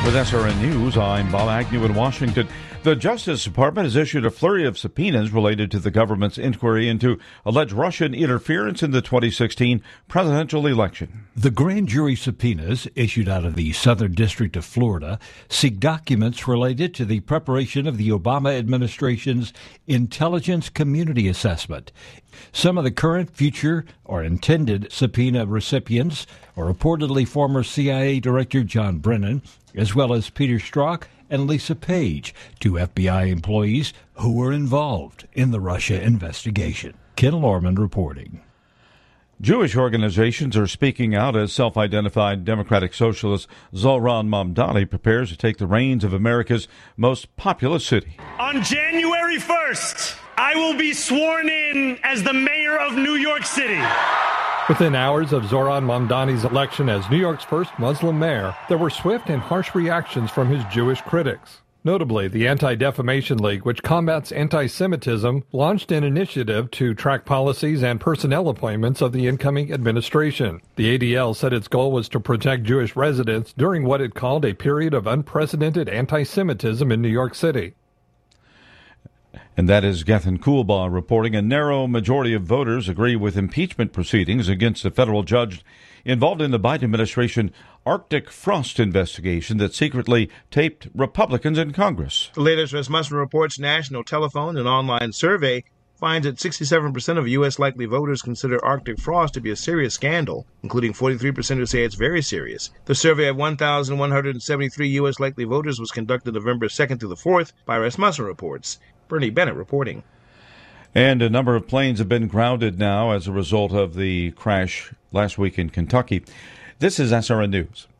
With SRN News, I'm Bob Agnew in Washington. The Justice Department has issued a flurry of subpoenas related to the government's inquiry into alleged Russian interference in the 2016 presidential election. The grand jury subpoenas, issued out of the Southern District of Florida, seek documents related to the preparation of the Obama administration's Intelligence Community Assessment. Some of the current, future, or intended subpoena recipients are reportedly former CIA Director John Brennan, as well as Peter Strzok and Lisa Page, two FBI employees who were involved in the Russia investigation. Ken Lorman reporting. Jewish organizations are speaking out as self-identified Democratic Socialist Zohran Mamdani prepares to take the reins of America's most populous city. On January 1st, I will be sworn in as the mayor of New York City. Within hours of Zohran Mamdani's election as New York's first Muslim mayor, there were swift and harsh reactions from his Jewish critics. Notably, the Anti-Defamation League, which combats anti-Semitism, launched an initiative to track policies and personnel appointments of the incoming administration. The ADL said its goal was to protect Jewish residents during what it called a period of unprecedented anti-Semitism in New York City. And that is Gethin Coolbaugh reporting. A narrow majority of voters agree with impeachment proceedings against a federal judge involved in the Biden administration Arctic frost investigation that secretly taped Republicans in Congress. The latest Rasmussen Reports national telephone and online survey finds that 67% of U.S. likely voters consider Arctic frost to be a serious scandal, including 43% who say it's very serious. The survey of 1,173 U.S. likely voters was conducted November 2nd through the 4th by Rasmussen Reports. Bernie Bennett reporting. And a number of planes have been grounded now as a result of the crash last week in Kentucky. This is SRN News.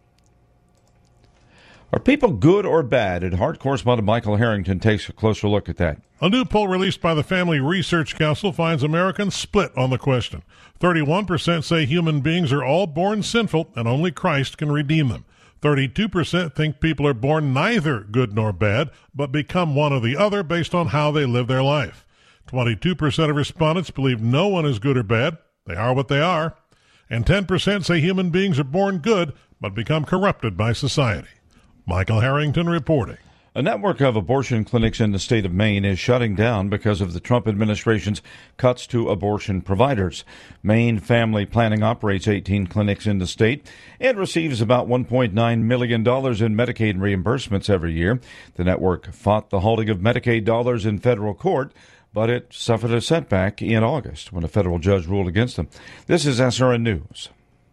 Are people good or bad at heart? Correspondent Michael Harrington takes a closer look at that. A new poll released by the Family Research Council finds Americans split on the question. 31% say human beings are all born sinful and only Christ can redeem them. 32% think people are born neither good nor bad, but become one or the other based on how they live their life. 22% of respondents believe no one is good or bad. They are what they are. And 10% say human beings are born good, but become corrupted by society. Michael Harrington reporting. A network of abortion clinics in the state of Maine is shutting down because of the Trump administration's cuts to abortion providers. Maine Family Planning operates 18 clinics in the state and receives about $1.9 million in Medicaid reimbursements every year. The network fought the halting of Medicaid dollars in federal court, but it suffered a setback in August when a federal judge ruled against them. This is SRN News.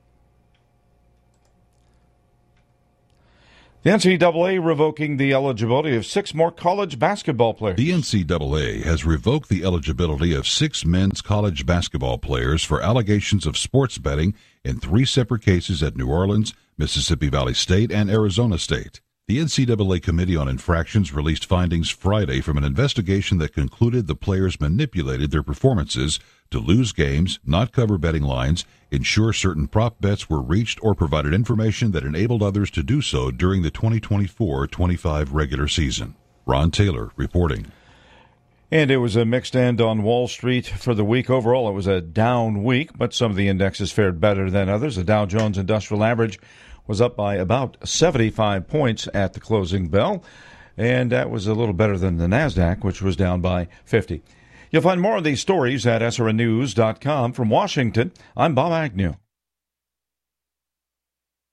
The NCAA revoking the eligibility of 6 more college basketball players. The NCAA has revoked the eligibility of 6 men's college basketball players for allegations of sports betting in 3 separate cases at New Orleans, Mississippi Valley State, and Arizona State. The NCAA Committee on Infractions released findings Friday from an investigation that concluded the players manipulated their performances to lose games, not cover betting lines, ensure certain prop bets were reached, or provided information that enabled others to do so during the 2024-25 regular season. Ron Taylor reporting. And it was a mixed end on Wall Street for the week. Overall, it was a down week, but some of the indexes fared better than others. The Dow Jones Industrial Average was up by about 75 points at the closing bell, and that was a little better than the NASDAQ, which was down by 50. You'll find more of these stories at srnnews.com. From Washington, I'm Bob Agnew.